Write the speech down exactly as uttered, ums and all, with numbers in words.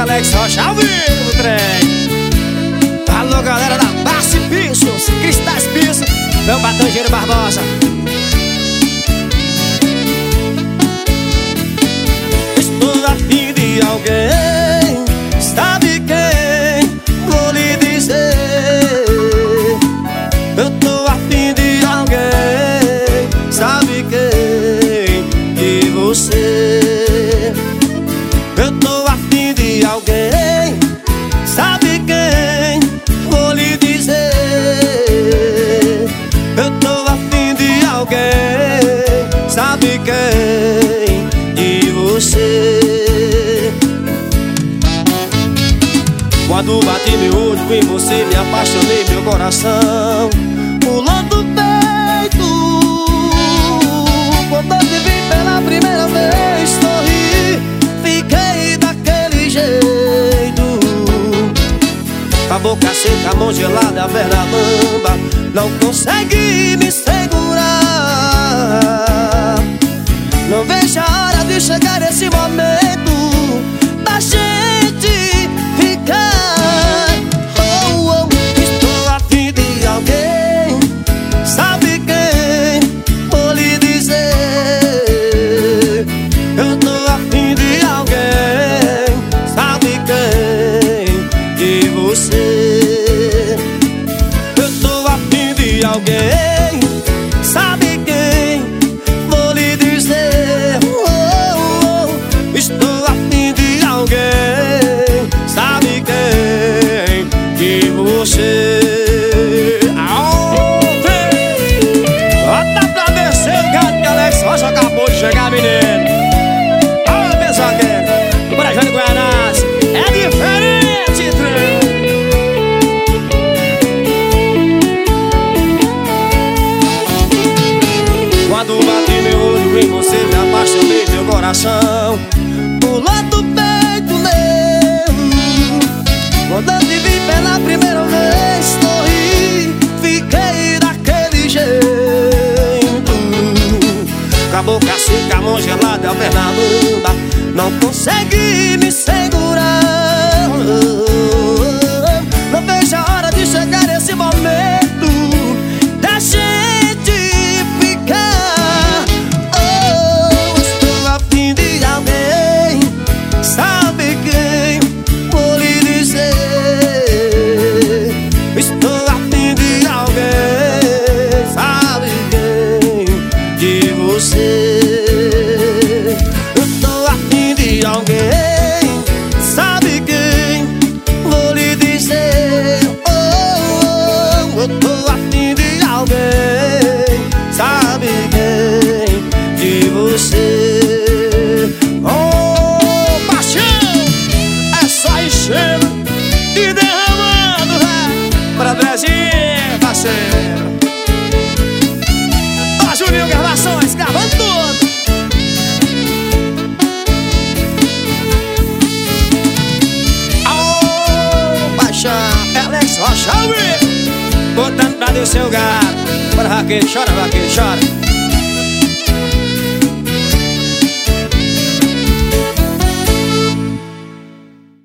Alex Rocha ao vivo, trem. Alô, galera da Bassi Pisos, Cristais Pisos, meu Batangeiro Barbosa. Estou a fim de alguém, sabe quem? Vou lhe dizer. Eu tô a fim de alguém, sabe quem? De você. Eu tô a fim de alguém, sabe quem? Vou lhe dizer. Eu tô a fim de alguém, sabe quem? De você. Quando bati meu olho em você, me apaixonei, meu coração pulou do peito. Quando eu te vi pela primeira vez, sorri, fiquei daquele jeito. A boca seca, a mão gelada, a perna bamba, não consegui me segurar. Não vejo a hora de chegar esse momento da gente ficar. Oh, oh, estou a fim de alguém, sabe quem? Vou lhe dizer. Eu tô a fim de alguém, sabe quem? De você. Eu tô a fim de alguém, sabe quem? Vou lhe dizer. Oh, oh, estou a fim de alguém, sabe quem? De você. Aô, vem! Bota pra descer o gato que Alex Rocha acabou de chegar, menino. Olha, pessoal, que o Brajão de Guianás é diferente, trem. Quando bati meu olho em você, me apaixonei, meu coração pulou do peito meu. Quando eu te vi pela primeira vez, sorri, fiquei daquele jeito. Com a boca seca, a mão gelada, a perna bamba, não consegui me segurar. Não vejo a hora de chegar esse momento da gente ficar. Oh, estou a fim de alguém, sabe quem? Vou lhe dizer. Estou a fim de alguém, sabe quem? De você. Eu tô a fim de alguém, sabe quem? Vou lhe dizer. Oh, oh, eu tô a fim de alguém, sabe quem? De você. Oh, paixão, é só enchendo e derramando, né? Pra Brasil, parceiro. Ó, Juninho Gravações, gravando tudo. Oh, paixão, Alex Rocha, botando pra descer o gato. Bora, vaqueiro, chora, vaqueiro, chora.